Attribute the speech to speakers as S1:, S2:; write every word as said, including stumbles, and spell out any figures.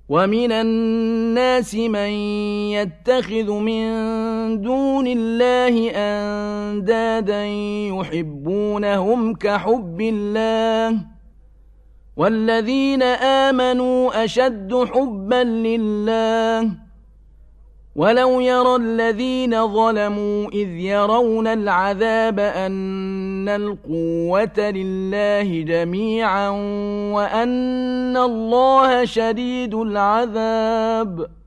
S1: ومن الناس من يتخذ من دون الله أندادا يحبونهم كحب الله والذين آمنوا أشد حبا لله ولو يرى الذين ظلموا إذ يرون العذاب أن القوة لله جميعا وأن الله شديد العذاب